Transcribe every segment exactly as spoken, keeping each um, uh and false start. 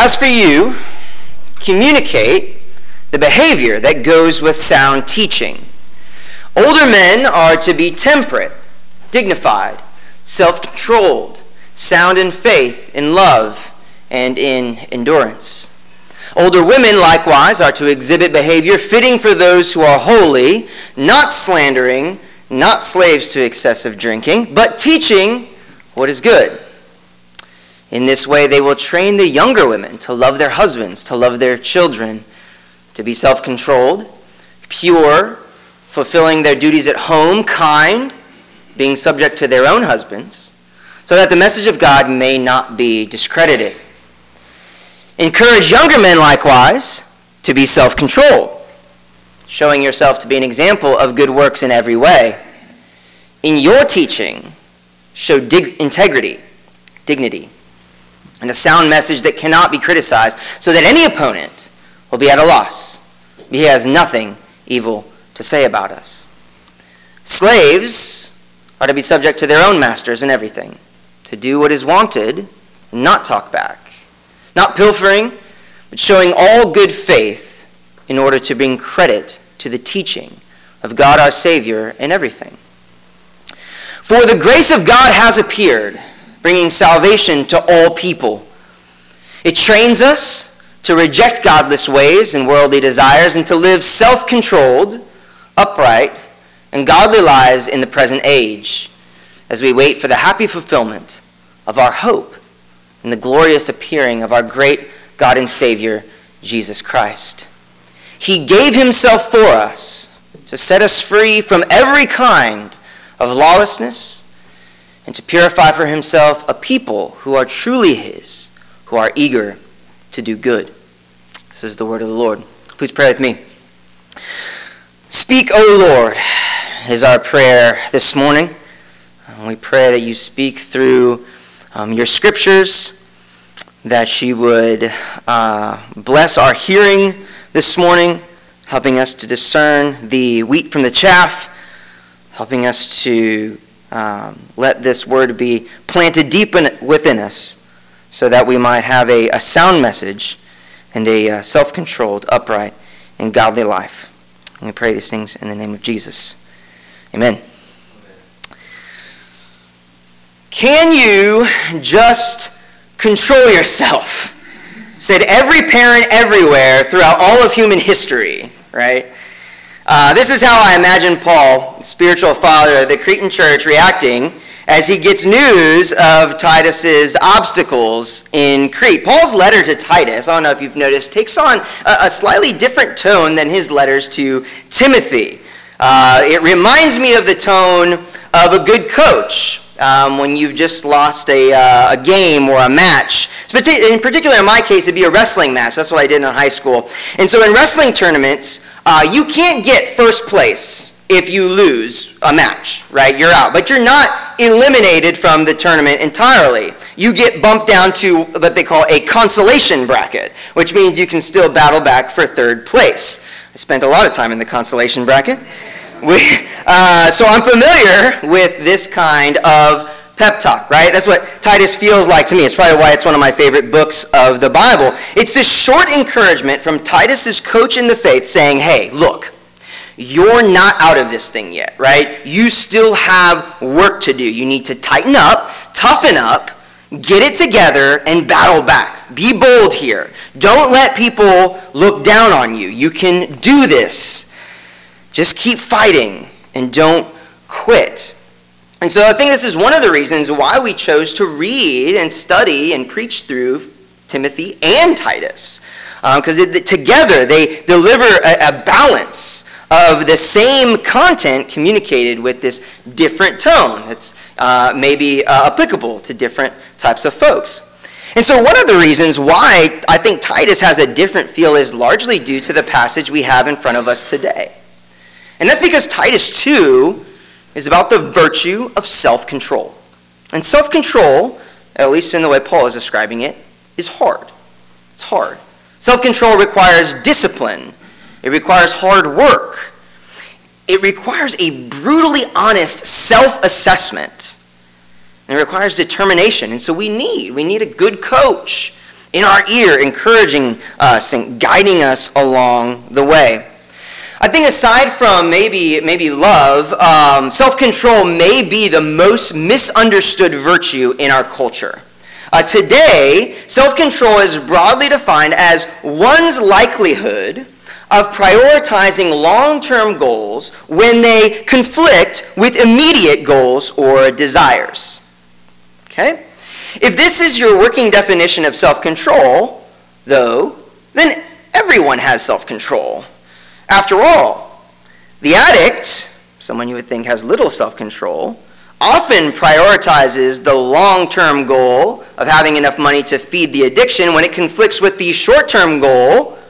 as for you, communicate the behavior that goes with sound teaching. Older men are to be temperate, dignified, self-controlled, sound in faith, in love, and in endurance. Older women, likewise, are to exhibit behavior fitting for those who are holy, not slandering, not slaves to excessive drinking, but teaching what is good. In this way, they will train the younger women to love their husbands, to love their children, to be self-controlled, pure, fulfilling their duties at home, kind, being subject to their own husbands, so that the message of God may not be discredited. Encourage younger men, likewise, to be self-controlled, showing yourself to be an example of good works in every way. In your teaching, show dig- integrity, dignity, and a sound message that cannot be criticized, so that any opponent will be at a loss. He has nothing evil to say about us. Slaves are to be subject to their own masters in everything, to do what is wanted, and not talk back, not pilfering, but showing all good faith in order to bring credit to the teaching of God our Savior in everything. For the grace of God has appeared, bringing salvation to all people. It trains us to reject godless ways and worldly desires and to live self-controlled, upright, and godly lives in the present age, as we wait for the happy fulfillment of our hope in the glorious appearing of our great God and Savior, Jesus Christ. He gave himself for us to set us free from every kind of lawlessness and to purify for himself a people who are truly his, who are eager to do good. This is the word of the Lord. Please pray with me. Speak, O Lord, is our prayer this morning. We pray that you speak through um, your scriptures, that you would uh, bless our hearing this morning, helping us to discern the wheat from the chaff, helping us to um, let this word be planted deep in, within us, so that we might have a, a sound message and a uh, self-controlled, upright, and godly life. And we pray these things in the name of Jesus. Amen. Can you just control yourself? Said every parent everywhere throughout all of human history, right? Uh, this is how I imagine Paul, the spiritual father of the Cretan church, reacting as he gets news of Titus's obstacles in Crete. Paul's letter to Titus, I don't know if you've noticed, takes on a, a slightly different tone than his letters to Timothy. Uh, it reminds me of the tone of a good coach um, when you've just lost a, uh, a game or a match. In particular, in my case, it'd be a wrestling match. That's what I did in high school. And so in wrestling tournaments, uh, you can't get first place if you lose a match, right? You're out. But you're not eliminated from the tournament entirely. You get bumped down to what they call a consolation bracket, which means you can still battle back for third place. I spent a lot of time in the consolation bracket. We, uh, so I'm familiar with this kind of pep talk, right? That's what Titus feels like to me. It's probably why it's one of my favorite books of the Bible. It's this short encouragement from Titus's coach in the faith saying, hey, look, you're not out of this thing yet, right? You still have work to do. You need to tighten up, toughen up, get it together, and battle back. Be bold here. Don't let people look down on you. You can do this. Just keep fighting and don't quit. And so I think this is one of the reasons why we chose to read and study and preach through Timothy and Titus. Because um, together they deliver a, a balance of the same content communicated with this different tone that's uh, maybe uh, applicable to different types of folks. And so one of the reasons why I think Titus has a different feel is largely due to the passage we have in front of us today. And that's because Titus two is about the virtue of self-control. And self-control, at least in the way Paul is describing it, is hard. It's hard. Self-control requires discipline. It requires hard work. It requires a brutally honest self-assessment. And it requires determination. And so we need, we need a good coach in our ear, encouraging us and guiding us along the way. I think aside from maybe maybe love, um, self-control may be the most misunderstood virtue in our culture. Uh, today, self-control is broadly defined as one's likelihood of prioritizing long-term goals when they conflict with immediate goals or desires. Okay? If this is your working definition of self-control, though, then everyone has self-control. After all, the addict, someone you would think has little self-control, often prioritizes the long-term goal of having enough money to feed the addiction when it conflicts with the short-term goal,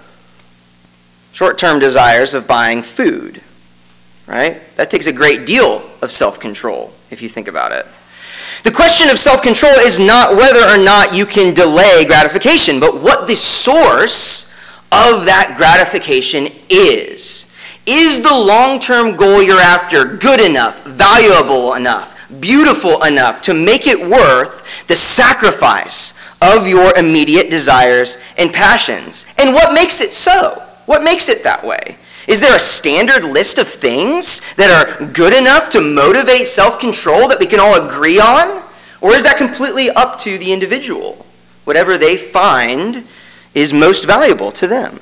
short-term desires of buying food, right? That takes a great deal of self-control, if you think about it. The question of self-control is not whether or not you can delay gratification, but what the source of that gratification is. Is the long-term goal you're after good enough, valuable enough, beautiful enough to make it worth the sacrifice of your immediate desires and passions? And what makes it so? What makes it that way? Is there a standard list of things that are good enough to motivate self-control that we can all agree on? Or is that completely up to the individual? Whatever they find is most valuable to them.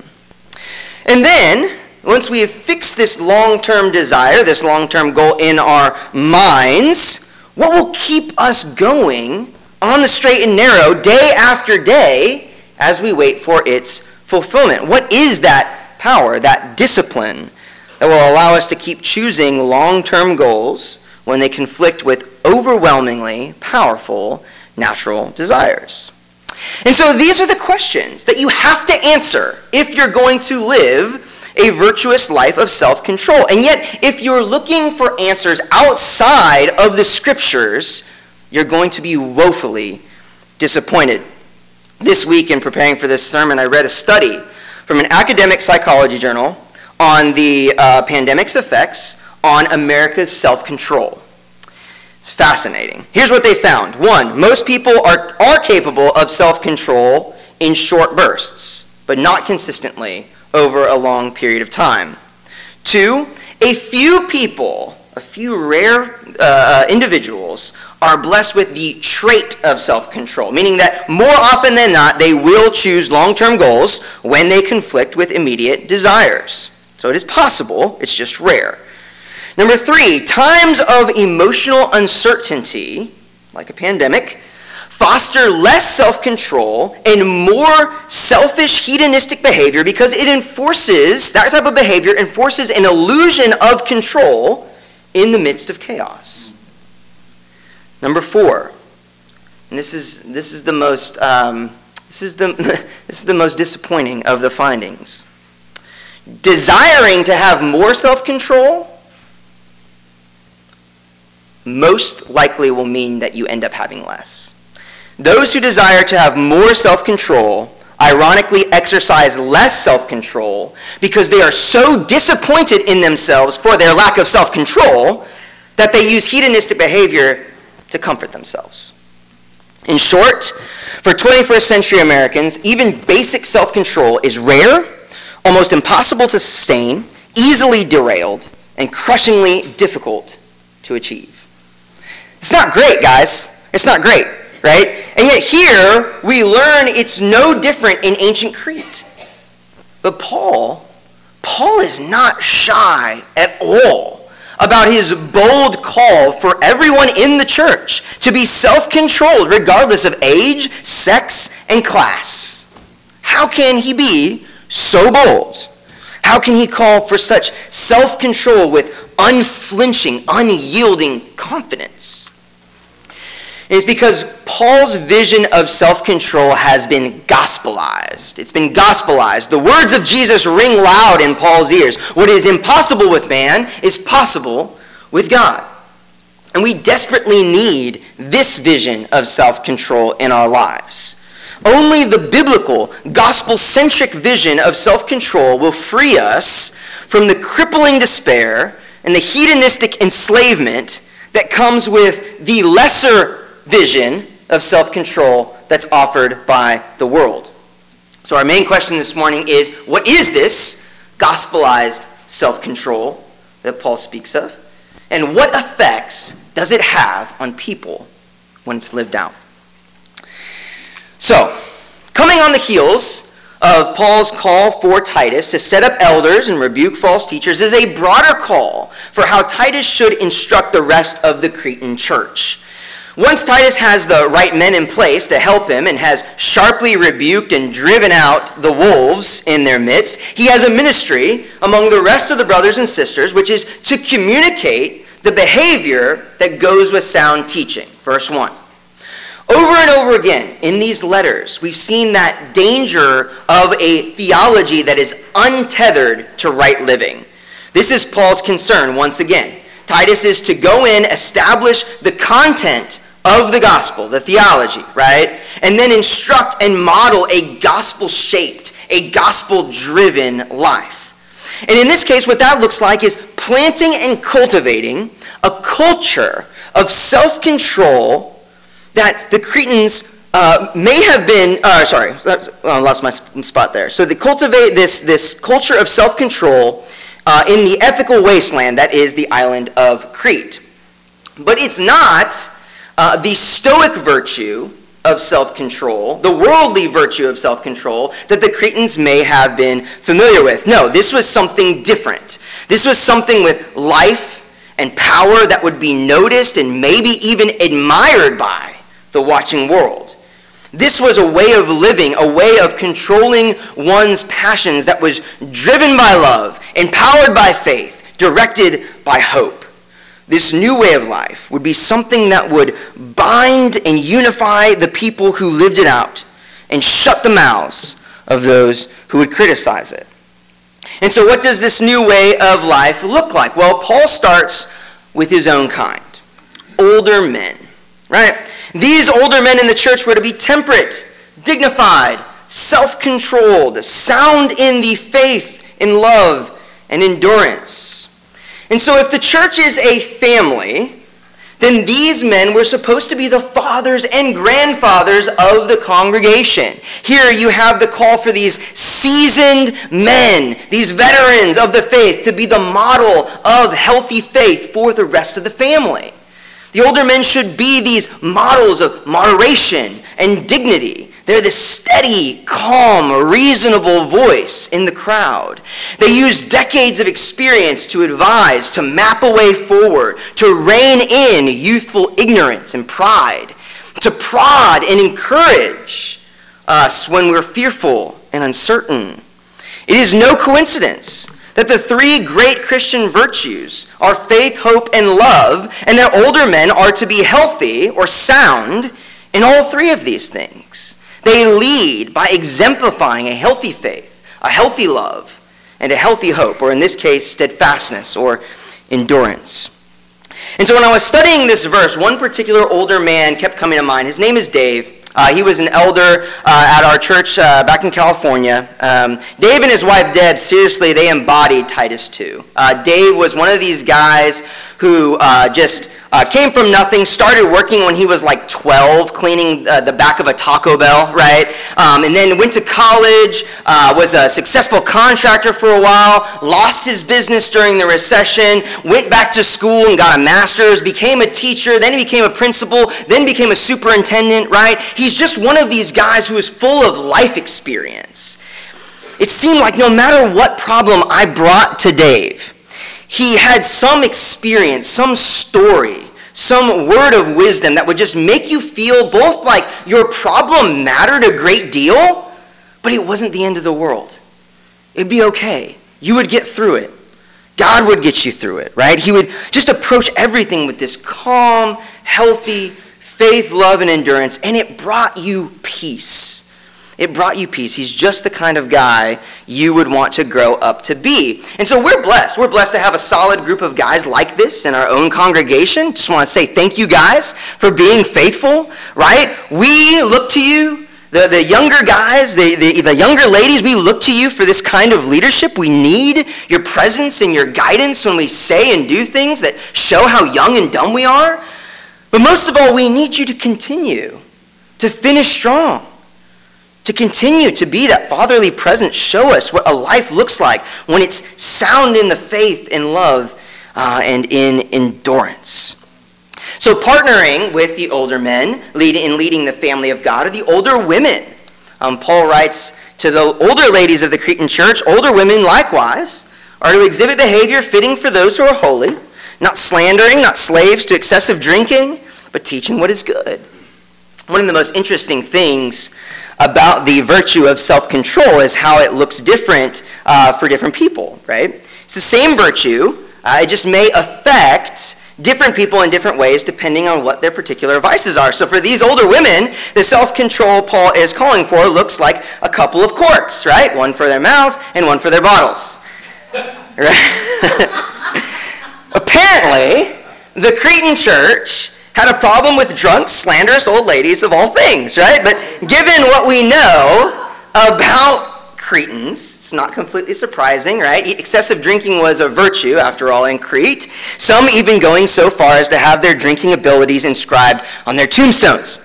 And then, once we have fixed this long-term desire, this long-term goal in our minds, what will keep us going on the straight and narrow day after day as we wait for its fulfillment? What is that power, that discipline that will allow us to keep choosing long-term goals when they conflict with overwhelmingly powerful natural desires? And so these are the questions that you have to answer if you're going to live a virtuous life of self-control. And yet, if you're looking for answers outside of the scriptures, you're going to be woefully disappointed. This week, in preparing for this sermon, I read a study from an academic psychology journal on the uh, pandemic's effects on America's self-control. It's fascinating. Here's what they found. One, most people are, are capable of self-control in short bursts, but not consistently over a long period of time. Two, a few people, a few rare uh, individuals are blessed with the trait of self-control, meaning that more often than not, they will choose long-term goals when they conflict with immediate desires. So it is possible, it's just rare. Number three, times of emotional uncertainty, like a pandemic, foster less self-control and more selfish, hedonistic behavior because it enforces, that type of behavior enforces an illusion of control in the midst of chaos. Number four, and this is this is the most um, this is the this is the most disappointing of the findings. Desiring to have more self-control most likely will mean that you end up having less. Those who desire to have more self-control ironically exercise less self-control because they are so disappointed in themselves for their lack of self-control that they use hedonistic behavior to comfort themselves. In short, for twenty-first century Americans, even basic self-control is rare, almost impossible to sustain, easily derailed, and crushingly difficult to achieve. It's not great, guys. It's not great, right? And yet here we learn it's no different in ancient Crete. But Paul, Paul is not shy at all about his bold call for everyone in the church to be self-controlled regardless of age, sex, and class. How can he be so bold? How can he call for such self-control with unflinching, unyielding confidence? It's because Paul's vision of self-control has been gospelized. It's been gospelized. The words of Jesus ring loud in Paul's ears. What is impossible with man is possible with God. And we desperately need this vision of self-control in our lives. Only the biblical, gospel-centric vision of self-control will free us from the crippling despair and the hedonistic enslavement that comes with the lesser vision of self-control that's offered by the world. So our main question this morning is, what is this gospelized self-control that Paul speaks of? And what effects does it have on people when it's lived out? So, coming on the heels of Paul's call for Titus to set up elders and rebuke false teachers is a broader call for how Titus should instruct the rest of the Cretan church. Once Titus has the right men in place to help him and has sharply rebuked and driven out the wolves in their midst, he has a ministry among the rest of the brothers and sisters, which is to communicate the behavior that goes with sound teaching. Verse one. Over and over again in these letters, we've seen that danger of a theology that is untethered to right living. This is Paul's concern once again. Titus is to go in, establish the content of the gospel, the theology, right? And then instruct and model a gospel-shaped, a gospel-driven life. And in this case, what that looks like is planting and cultivating a culture of self-control that the Cretans uh, may have been, uh, sorry, I lost my spot there. So they cultivate this, this culture of self-control uh, in the ethical wasteland that is the island of Crete. But it's not uh, the stoic virtue of self-control, the worldly virtue of self-control that the Cretans may have been familiar with. No, this was something different. This was something with life and power that would be noticed and maybe even admired by the watching world. This was a way of living, a way of controlling one's passions that was driven by love, empowered by faith, directed by hope. This new way of life would be something that would bind and unify the people who lived it out and shut the mouths of those who would criticize it. And so what does this new way of life look like? Well, Paul starts with his own kind, older men, right? These older men in the church were to be temperate, dignified, self-controlled, sound in the faith, in love, and endurance. And so if the church is a family, then these men were supposed to be the fathers and grandfathers of the congregation. Here you have the call for these seasoned men, these veterans of the faith, to be the model of healthy faith for the rest of the family. The older men should be these models of moderation and dignity. They're the steady, calm, reasonable voice in the crowd. They use decades of experience to advise, to map a way forward, to rein in youthful ignorance and pride, to prod and encourage us when we're fearful and uncertain. It is no coincidence that the three great Christian virtues are faith, hope, and love, and that older men are to be healthy or sound in all three of these things. They lead by exemplifying a healthy faith, a healthy love, and a healthy hope, or in this case, steadfastness or endurance. And so when I was studying this verse, one particular older man kept coming to mind. His name is Dave. Uh, he was an elder uh, at our church uh, back in California. Um, Dave and his wife Deb, seriously, they embodied Titus two. Uh, Dave was one of these guys who uh, just uh, came from nothing, started working when he was like twelve, cleaning uh, the back of a Taco Bell, right? Um, and then went to college, uh, was a successful contractor for a while, lost his business during the recession, went back to school and got a master's, became a teacher, then he became a principal, then became a superintendent, right? He's just one of these guys who is full of life experience. It seemed like no matter what problem I brought to Dave, he had some experience, some story, some word of wisdom that would just make you feel both like your problem mattered a great deal, but it wasn't the end of the world. It'd be okay. You would get through it. God would get you through it, right? He would just approach everything with this calm, healthy faith, love, and endurance, and it brought you peace. It brought you peace. He's just the kind of guy you would want to grow up to be. And so we're blessed. We're blessed to have a solid group of guys like this in our own congregation. Just want to say thank you guys for being faithful, right? We look to you, the, the younger guys, the, the, the younger ladies, we look to you for this kind of leadership. We need your presence and your guidance when we say and do things that show how young and dumb we are. But most of all, we need you to continue to finish strong, to continue to be that fatherly presence, show us what a life looks like when it's sound in the faith and love uh, and in endurance. So partnering with the older men lead, in leading the family of God are the older women. Um, Paul writes to the older ladies of the Cretan church, older women likewise are to exhibit behavior fitting for those who are holy, not slandering, not slaves to excessive drinking, but teaching what is good. One of the most interesting things about the virtue of self-control is how it looks different uh, for different people, right? It's the same virtue, uh, it just may affect different people in different ways depending on what their particular vices are. So for these older women, the self-control Paul is calling for looks like a couple of corks, right? One for their mouths and one for their bottles. Right? Apparently, the Cretan church had a problem with drunk, slanderous old ladies of all things, right? But given what we know about Cretans, it's not completely surprising, right? Excessive drinking was a virtue, after all, in Crete. Some even going so far as to have their drinking abilities inscribed on their tombstones.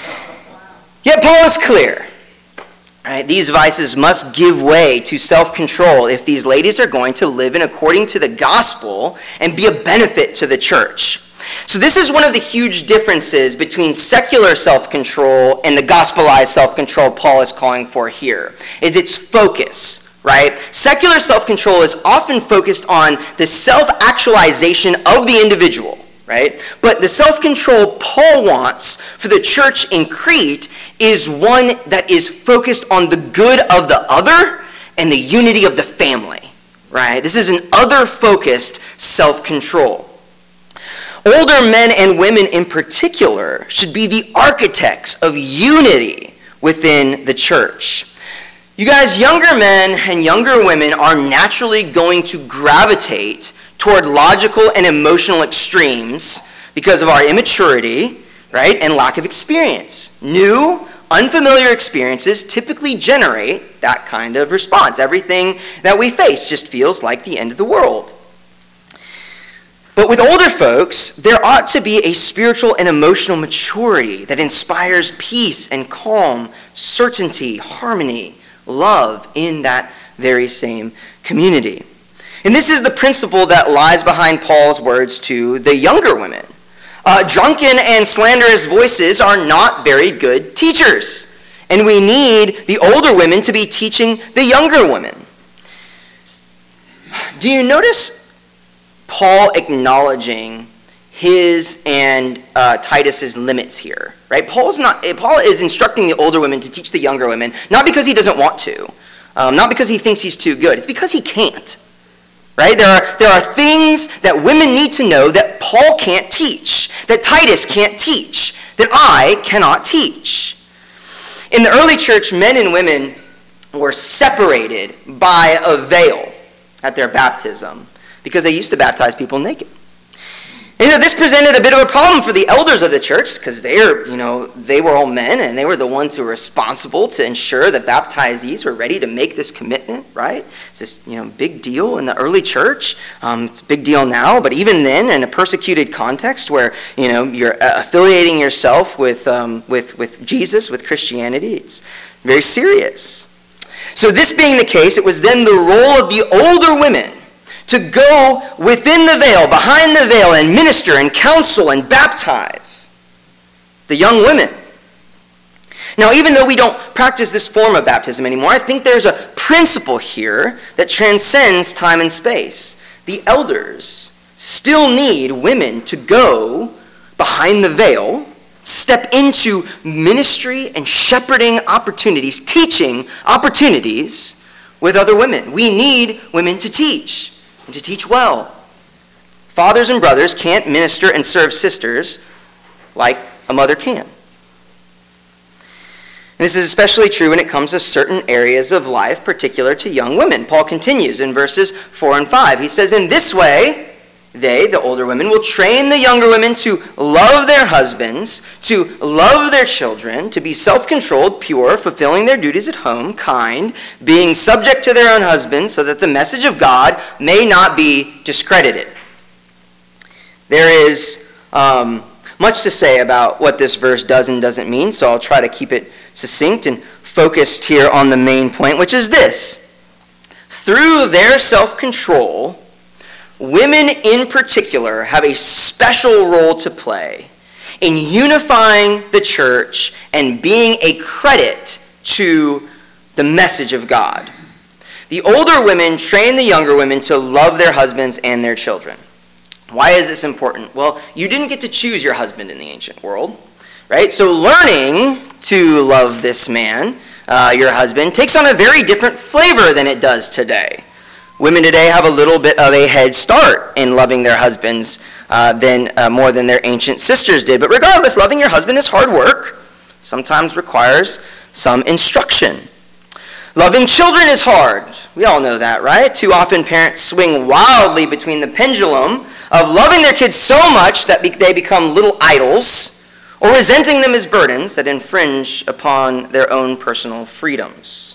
Yet Paul is clear. Right? These vices must give way to self-control if these ladies are going to live in according to the gospel and be a benefit to the church. So this is one of the huge differences between secular self-control and the gospelized self-control Paul is calling for here, is its focus, right? Secular self-control is often focused on the self-actualization of the individual, right? But the self-control Paul wants for the church in Crete is one that is focused on the good of the other and the unity of the family, right? This is an other-focused self-control. Older men and women in particular should be the architects of unity within the church. You guys, younger men and younger women are naturally going to gravitate toward logical and emotional extremes because of our immaturity, right, and lack of experience. New, unfamiliar experiences typically generate that kind of response. Everything that we face just feels like the end of the world. But with older folks, there ought to be a spiritual and emotional maturity that inspires peace and calm, certainty, harmony, love in that very same community. And this is the principle that lies behind Paul's words to the younger women. Uh, drunken and slanderous voices are not very good teachers, and we need the older women to be teaching the younger women. Do you notice Paul acknowledging his and uh, Titus's limits here, right? Paul's not. Paul is instructing the older women to teach the younger women, not because he doesn't want to, um, not because he thinks he's too good. It's because he can't, right? There are there are things that women need to know that Paul can't teach, that Titus can't teach, that I cannot teach. In the early church, men and women were separated by a veil at their baptism, because they used to baptize people naked. And, you know, this presented a bit of a problem for the elders of the church, because they are, you know, they were all men, and they were the ones who were responsible to ensure that baptizees were ready to make this commitment, right? It's this, you know, big deal in the early church. Um, it's a big deal now, but even then, in a persecuted context where, you know, you're affiliating yourself with um, with with Jesus, with Christianity, it's very serious. So this being the case, it was then the role of the older women to go within the veil, behind the veil, and minister and counsel and baptize the young women. Now, even though we don't practice this form of baptism anymore, I think there's a principle here that transcends time and space. The elders still need women to go behind the veil, step into ministry and shepherding opportunities, teaching opportunities with other women. We need women to teach. And to teach well. Fathers and brothers can't minister and serve sisters like a mother can. And this is especially true when it comes to certain areas of life, particular to young women. Paul continues in verses four and five. He says, in this way, they, the older women, will train the younger women to love their husbands, to love their children, to be self-controlled, pure, fulfilling their duties at home, kind, being subject to their own husbands, so that the message of God may not be discredited. There is um, much to say about what this verse does and doesn't mean, so I'll try to keep it succinct and focused here on the main point, which is this. Through their self-control, women in particular have a special role to play in unifying the church and being a credit to the message of God. The older women train the younger women to love their husbands and their children. Why is this important? Well, you didn't get to choose your husband in the ancient world, right? So learning to love this man, uh, your husband, takes on a very different flavor than it does today. Women today have a little bit of a head start in loving their husbands uh, than uh, more than their ancient sisters did. But regardless, loving your husband is hard work, sometimes requires some instruction. Loving children is hard. We all know that, right? Too often parents swing wildly between the pendulum of loving their kids so much that be- they become little idols, or resenting them as burdens that infringe upon their own personal freedoms.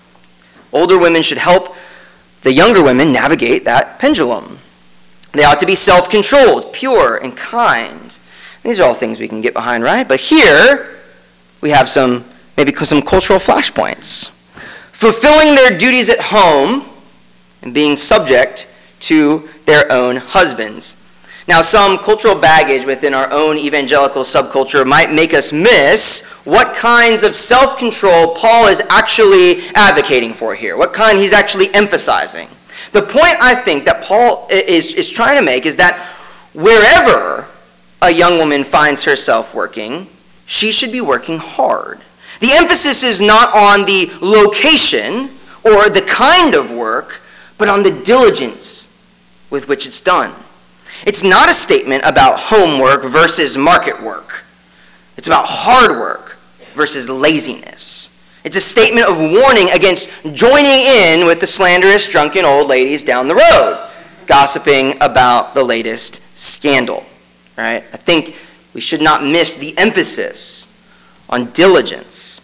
Older women should help the younger women navigate that pendulum. They ought to be self-controlled, pure, and kind. These are all things we can get behind, right? But here, we have some, maybe some cultural flashpoints. Fulfilling their duties at home and being subject to their own husbands. Now, some cultural baggage within our own evangelical subculture might make us miss what kinds of self-control Paul is actually advocating for here, what kind he's actually emphasizing. The point I think that Paul is, is trying to make is that wherever a young woman finds herself working, she should be working hard. The emphasis is not on the location or the kind of work, but on the diligence with which it's done. It's not a statement about homework versus market work. It's about hard work versus laziness. It's a statement of warning against joining in with the slanderous, drunken old ladies down the road, gossiping about the latest scandal. Right? I think we should not miss the emphasis on diligence.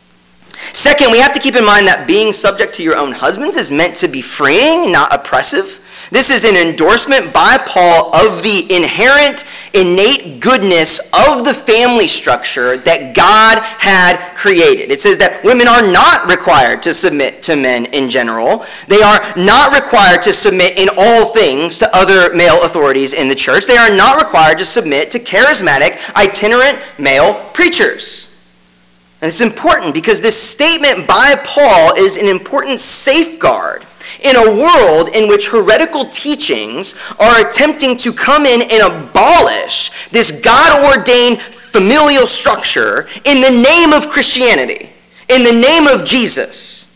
Second, we have to keep in mind that being subject to your own husbands is meant to be freeing, not oppressive. This is an endorsement by Paul of the inherent, innate goodness of the family structure that God had created. It says that women are not required to submit to men in general. They are not required to submit in all things to other male authorities in the church. They are not required to submit to charismatic, itinerant male preachers. And it's important because this statement by Paul is an important safeguard in a world in which heretical teachings are attempting to come in and abolish this God-ordained familial structure in the name of Christianity, in the name of Jesus.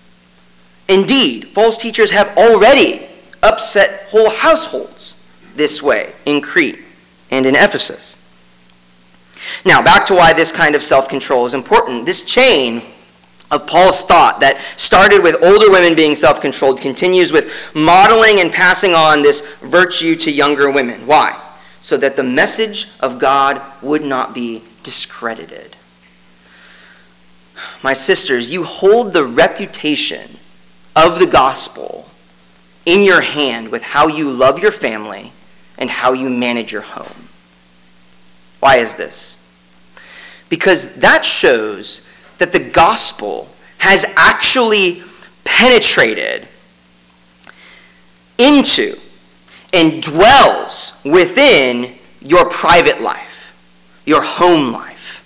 Indeed, false teachers have already upset whole households this way in Crete and in Ephesus. Now, back to why this kind of self-control is important. This chain of Paul's thought that started with older women being self-controlled continues with modeling and passing on this virtue to younger women. Why? So that the message of God would not be discredited. My sisters, you hold the reputation of the gospel in your hand with how you love your family and how you manage your home. Why is this? Because that shows that the gospel has actually penetrated into and dwells within your private life, your home life.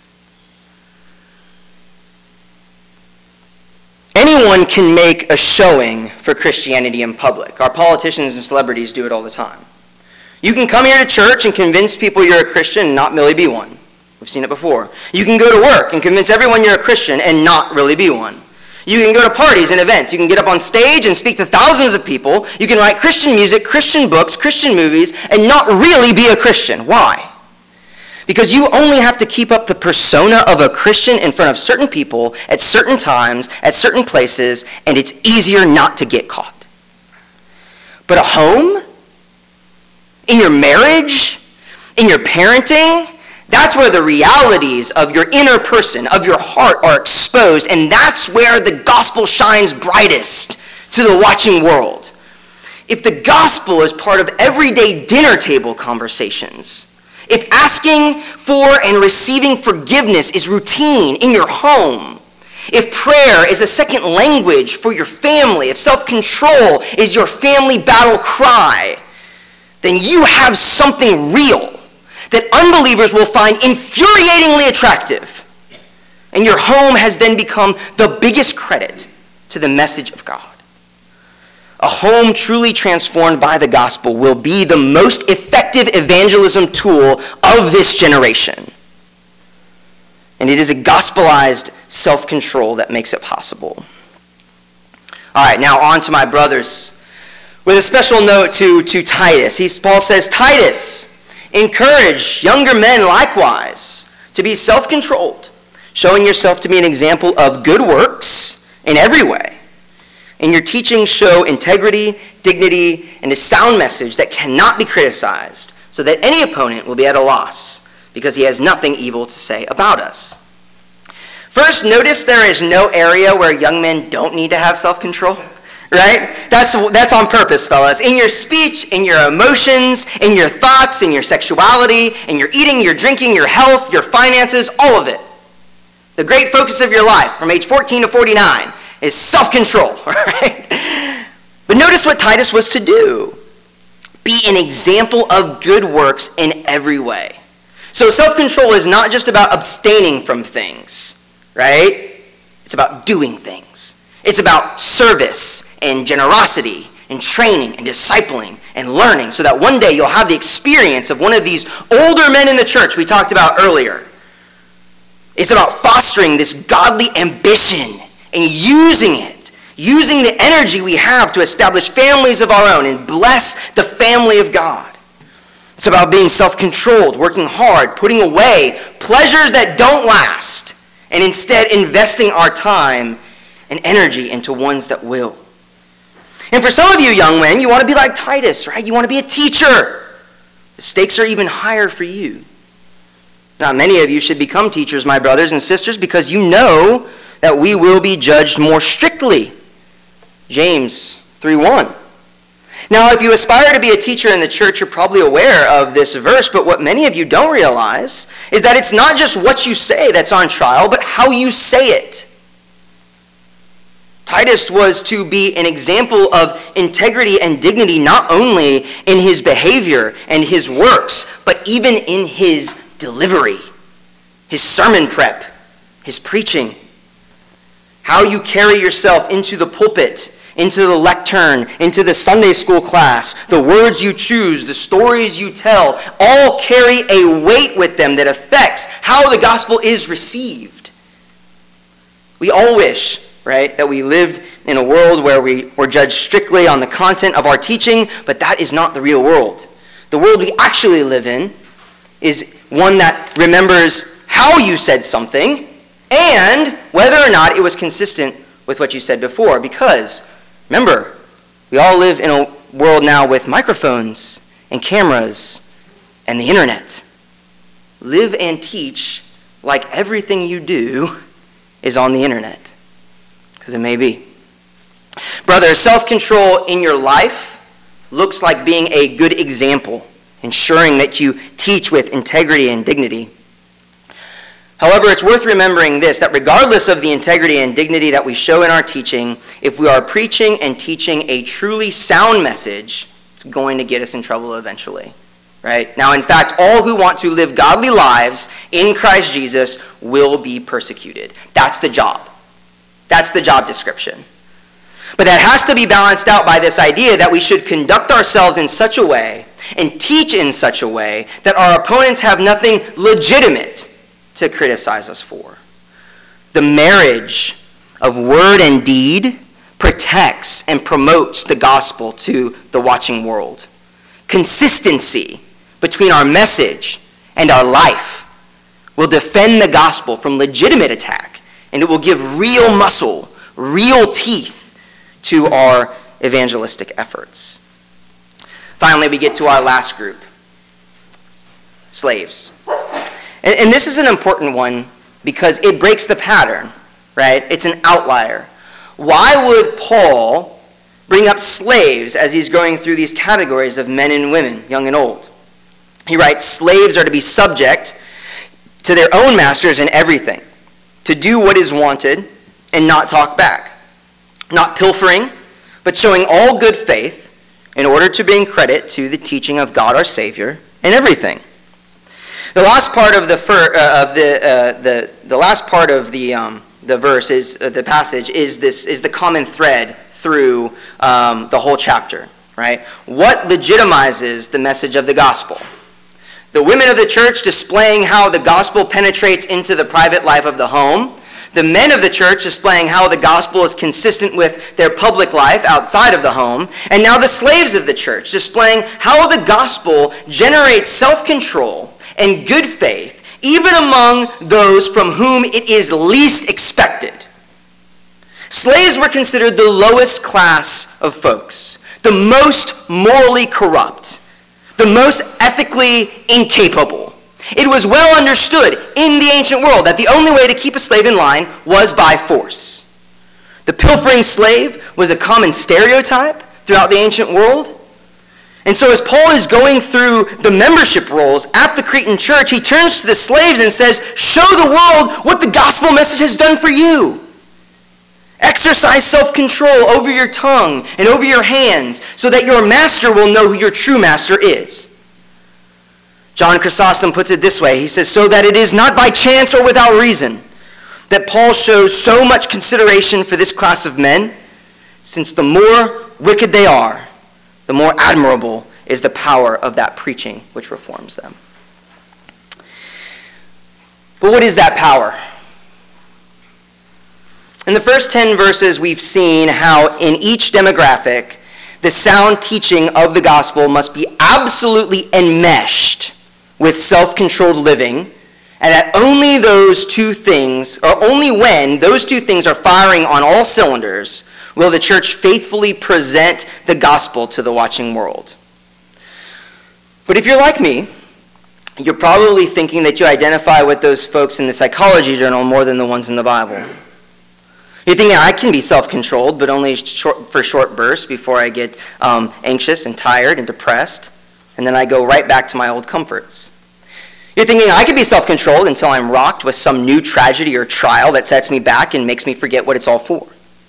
Anyone can make a showing for Christianity in public. Our politicians and celebrities do it all the time. You can come here to church and convince people you're a Christian and not really be one. We've seen it before. You can go to work and convince everyone you're a Christian and not really be one. You can go to parties and events. You can get up on stage and speak to thousands of people. You can write Christian music, Christian books, Christian movies, and not really be a Christian. Why? Because you only have to keep up the persona of a Christian in front of certain people at certain times, at certain places, and it's easier not to get caught. But a home, in your marriage, in your parenting, that's where the realities of your inner person, of your heart, are exposed, and that's where the gospel shines brightest to the watching world. If the gospel is part of everyday dinner table conversations, if asking for and receiving forgiveness is routine in your home, if prayer is a second language for your family, if self-control is your family battle cry, then you have something real that unbelievers will find infuriatingly attractive. And your home has then become the biggest credit to the message of God. A home truly transformed by the gospel will be the most effective evangelism tool of this generation. And it is a gospelized self-control that makes it possible. All right, now on to my brothers. With a special note to, to Titus. He, Paul says, Titus, encourage younger men likewise to be self-controlled, showing yourself to be an example of good works in every way. In your teaching, show integrity, dignity, and a sound message that cannot be criticized, so that any opponent will be at a loss, because he has nothing evil to say about us. First, notice there is no area where young men don't need to have self-control, right? That's, that's on purpose, fellas. In your speech, in your emotions, in your thoughts, in your sexuality, in your eating, your drinking, your health, your finances, all of it. The great focus of your life from age fourteen to forty-nine is self-control, right? But notice what Titus was to do. Be an example of good works in every way. So self-control is not just about abstaining from things, right? It's about doing things. It's about service and generosity and training and discipling and learning, so that one day you'll have the experience of one of these older men in the church we talked about earlier. It's about fostering this godly ambition and using it, using the energy we have to establish families of our own and bless the family of God. It's about being self-controlled, working hard, putting away pleasures that don't last, and instead investing our time and energy into ones that will. And for some of you young men, you want to be like Titus, right? You want to be a teacher. The stakes are even higher for you. Not many of you should become teachers, my brothers and sisters, because you know that we will be judged more strictly. James three one. Now, if you aspire to be a teacher in the church, you're probably aware of this verse, but what many of you don't realize is that it's not just what you say that's on trial, but how you say it. Titus was to be an example of integrity and dignity not only in his behavior and his works, but even in his delivery, his sermon prep, his preaching. How you carry yourself into the pulpit, into the lectern, into the Sunday school class, the words you choose, the stories you tell, all carry a weight with them that affects how the gospel is received. We all wish, right, that we lived in a world where we were judged strictly on the content of our teaching, but that is not the real world. The world we actually live in is one that remembers how you said something and whether or not it was consistent with what you said before. Because, remember, we all live in a world now with microphones and cameras and the internet. Live and teach like everything you do is on the internet. Because it may be. Brother, self-control in your life looks like being a good example, ensuring that you teach with integrity and dignity. However, it's worth remembering this, that regardless of the integrity and dignity that we show in our teaching, if we are preaching and teaching a truly sound message, it's going to get us in trouble eventually. Right? Now, in fact, all who want to live godly lives in Christ Jesus will be persecuted. That's the job. That's the job description. But that has to be balanced out by this idea that we should conduct ourselves in such a way and teach in such a way that our opponents have nothing legitimate to criticize us for. The marriage of word and deed protects and promotes the gospel to the watching world. Consistency between our message and our life will defend the gospel from legitimate attack, and it will give real muscle, real teeth to our evangelistic efforts. Finally, we get to our last group, slaves. And, and this is an important one because it breaks the pattern, right? It's an outlier. Why would Paul bring up slaves as he's going through these categories of men and women, young and old? He writes, slaves are to be subject to their own masters in everything, to do what is wanted and not talk back, not pilfering, but showing all good faith in order to bring credit to the teaching of God our Savior in everything. The last part of the fir- uh, of the uh, the the last part of the um, the verse is uh, the passage is this is the common thread through um, the whole chapter, right? What legitimizes the message of the gospel? The women of the church displaying how the gospel penetrates into the private life of the home. The men of the church displaying how the gospel is consistent with their public life outside of the home. And now the slaves of the church displaying how the gospel generates self-control and good faith, even among those from whom it is least expected. Slaves were considered the lowest class of folks, the most morally corrupt, the most ethically incapable. It was well understood in the ancient world that the only way to keep a slave in line was by force. The pilfering slave was a common stereotype throughout the ancient world. And so as Paul is going through the membership rolls at the Cretan church, he turns to the slaves and says, show the world what the gospel message has done for you. Exercise self-control over your tongue and over your hands so that your master will know who your true master is. John Chrysostom puts it this way. He says, so that it is not by chance or without reason that Paul shows so much consideration for this class of men, since the more wicked they are, the more admirable is the power of that preaching which reforms them. But what is that power? In the first ten verses, we've seen how in each demographic, the sound teaching of the gospel must be absolutely enmeshed with self-controlled living, and that only those two things, or only when those two things are firing on all cylinders, will the church faithfully present the gospel to the watching world. But if you're like me, you're probably thinking that you identify with those folks in the psychology journal more than the ones in the Bible. You're thinking, I can be self-controlled, but only short, for short bursts before I get um, anxious and tired and depressed, and then I go right back to my old comforts. You're thinking, I can be self-controlled until I'm rocked with some new tragedy or trial that sets me back and makes me forget what it's all for.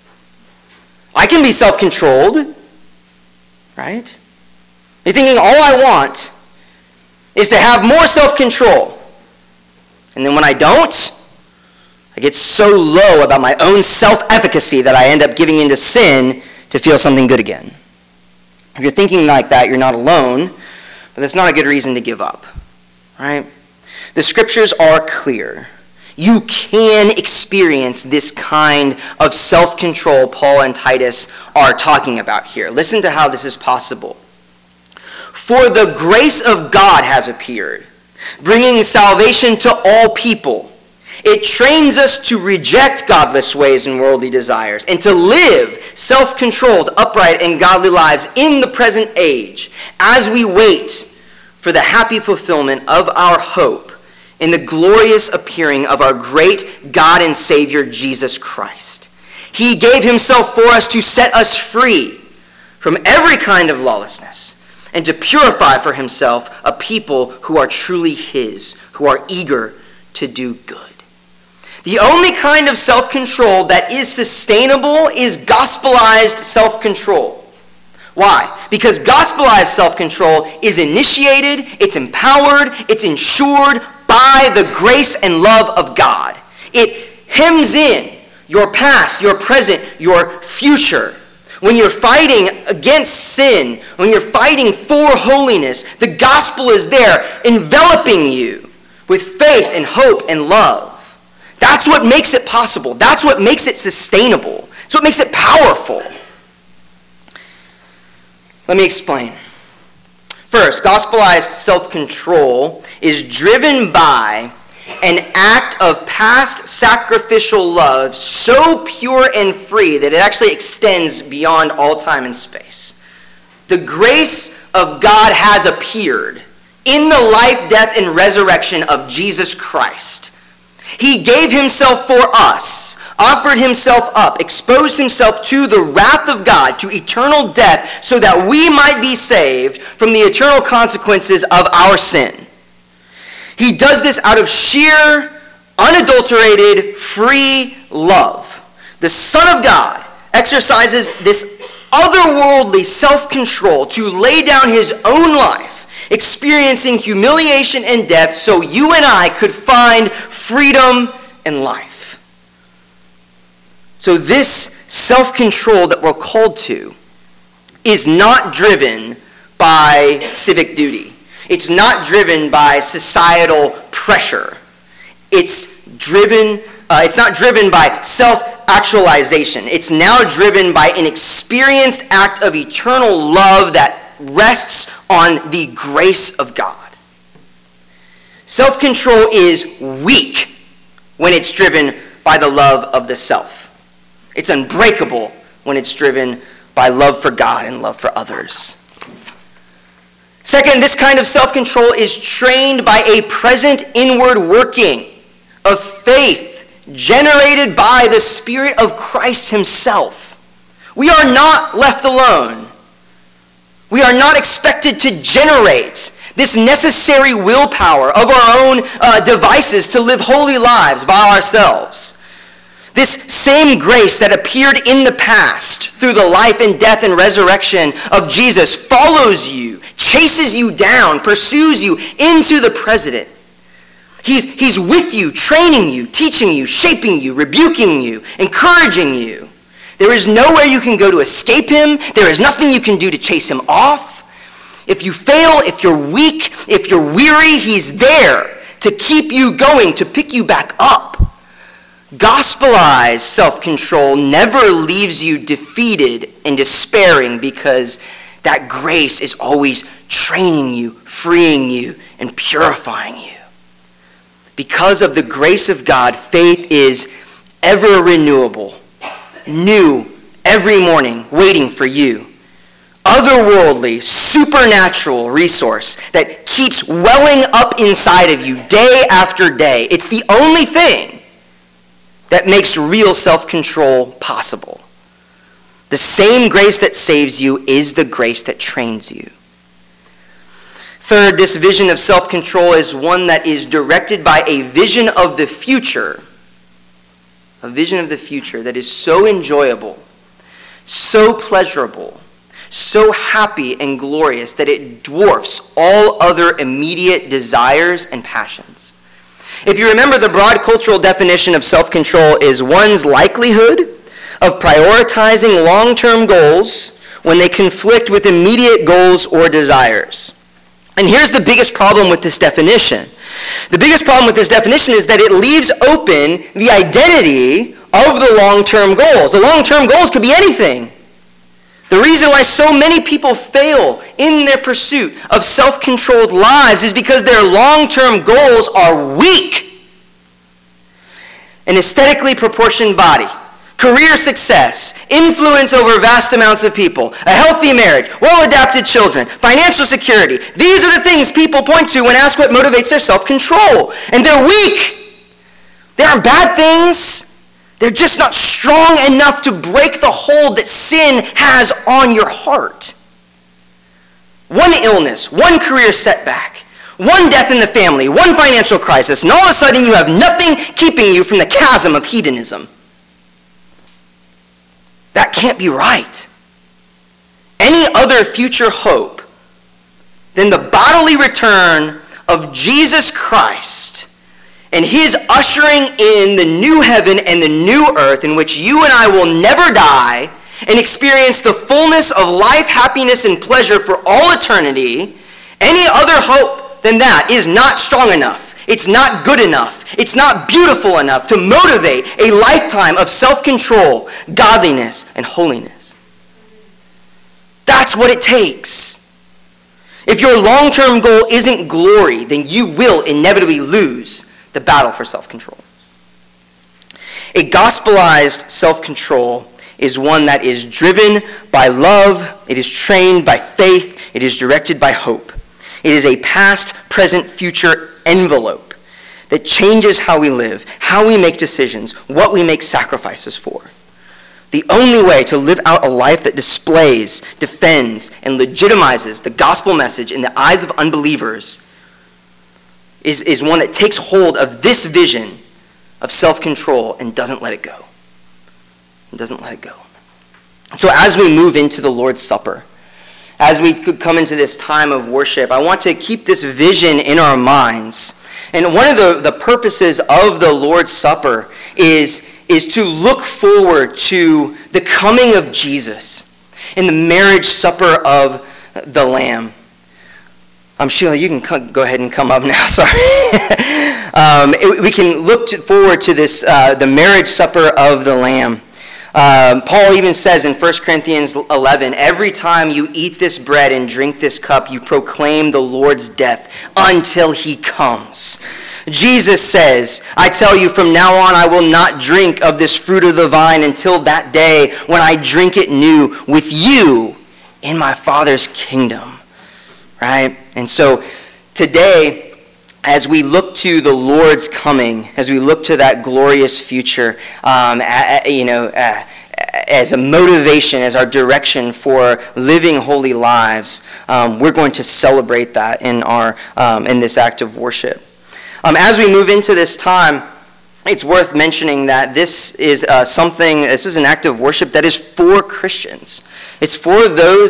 I can be self-controlled, right? You're thinking, all I want is to have more self-control. And then when I don't, I get so low about my own self-efficacy that I end up giving into sin to feel something good again. If you're thinking like that, you're not alone, but that's not a good reason to give up, right? The scriptures are clear. You can experience this kind of self-control Paul and Titus are talking about here. Listen to how this is possible. For the grace of God has appeared, bringing salvation to all people. It trains us to reject godless ways and worldly desires and to live self-controlled, upright, and godly lives in the present age as we wait for the happy fulfillment of our hope in the glorious appearing of our great God and Savior, Jesus Christ. He gave himself for us to set us free from every kind of lawlessness and to purify for himself a people who are truly his, who are eager to do good. The only kind of self-control that is sustainable is gospelized self-control. Why? Because gospelized self-control is initiated, it's empowered, it's ensured by the grace and love of God. It hems in your past, your present, your future. When you're fighting against sin, when you're fighting for holiness, the gospel is there enveloping you with faith and hope and love. That's what makes it possible. That's what makes it sustainable. That's what makes it powerful. Let me explain. First, gospelized self-control is driven by an act of past sacrificial love so pure and free that it actually extends beyond all time and space. The grace of God has appeared in the life, death, and resurrection of Jesus Christ. He gave himself for us offered himself up, exposed himself to the wrath of God, to eternal death, so that we might be saved from the eternal consequences of our sin. He does this out of sheer, unadulterated, free love. The Son of God exercises this otherworldly self-control to lay down his own life, experiencing humiliation and death so you and I could find freedom and life. So this self-control that we're called to is not driven by civic duty. It's not driven by societal pressure. It's driven, uh, it's not driven by self-actualization. It's now driven by an experienced act of eternal love that rests on the grace of God. Self-control is weak when it's driven by the love of the self. It's unbreakable when it's driven by love for God and love for others. Second, this kind of self-control is trained by a present inward working of faith generated by the Spirit of Christ himself. We are not left alone. We are not expected to generate this necessary willpower of our own uh, devices to live holy lives by ourselves. This same grace that appeared in the past through the life and death and resurrection of Jesus follows you, chases you down, pursues you into the present. He's, he's with you, training you, teaching you, shaping you, rebuking you, encouraging you. There is nowhere you can go to escape him. There is nothing you can do to chase him off. If you fail, if you're weak, if you're weary, he's there to keep you going, to pick you back up. Gospelized self-control never leaves you defeated and despairing because that grace is always training you, freeing you, and purifying you. Because of the grace of God, faith is ever renewable, new every morning, waiting for you. Otherworldly, supernatural resource that keeps welling up inside of you day after day. It's the only thing that makes real self-control possible. The same grace that saves you is the grace that trains you. Third, this vision of self-control is one that is directed by a vision of the future. A vision of the future that is so enjoyable, so pleasurable, so happy and glorious that it dwarfs all other immediate desires and passions. If you remember, the broad cultural definition of self-control is one's likelihood of prioritizing long-term goals when they conflict with immediate goals or desires. And here's the biggest problem with this definition. The biggest problem with this definition is that it leaves open the identity of the long-term goals. The long-term goals could be anything. The reason why so many people fail in their pursuit of self-controlled lives is because their long-term goals are weak. An aesthetically proportioned body, career success, influence over vast amounts of people, a healthy marriage, well-adapted children, financial security. These are the things people point to when asked what motivates their self-control. And they're weak. They aren't bad things. They're just not strong enough to break the hold that sin has on your heart. One illness, one career setback, one death in the family, one financial crisis, and all of a sudden you have nothing keeping you from the chasm of hedonism. That can't be right. Any other future hope than the bodily return of Jesus Christ and his ushering in the new heaven and the new earth in which you and I will never die and experience the fullness of life, happiness, and pleasure for all eternity, any other hope than that is not strong enough. It's not good enough. It's not beautiful enough to motivate a lifetime of self-control, godliness, and holiness. That's what it takes. If your long-term goal isn't glory, then you will inevitably lose the battle for self-control. A gospelized self-control is one that is driven by love, it is trained by faith, it is directed by hope. It is a past, present, future envelope that changes how we live, how we make decisions, what we make sacrifices for. The only way to live out a life that displays, defends, and legitimizes the gospel message in the eyes of unbelievers is, is one that takes hold of this vision of self-control and doesn't let it go. And doesn't let it go. So as we move into the Lord's Supper, as we could come into this time of worship, I want to keep this vision in our minds. And one of the, the purposes of the Lord's Supper is, is to look forward to the coming of Jesus and the marriage supper of the Lamb. Um, Sheila, you can come, go ahead and come up now. Sorry. um, it, we can look to, forward to this, uh, the marriage supper of the Lamb. Um, Paul even says in First Corinthians eleven, every time you eat this bread and drink this cup, you proclaim the Lord's death until he comes. Jesus says, I tell you, from now on I will not drink of this fruit of the vine until that day when I drink it new with you in my Father's kingdom. Right? And so today, as we look to the Lord's coming, as we look to that glorious future, um, you know, uh, as a motivation, as our direction for living holy lives, um, we're going to celebrate that in our um, in this act of worship. Um, as we move into this time, it's worth mentioning that this is uh, something. This is an act of worship that is for Christians. It's for those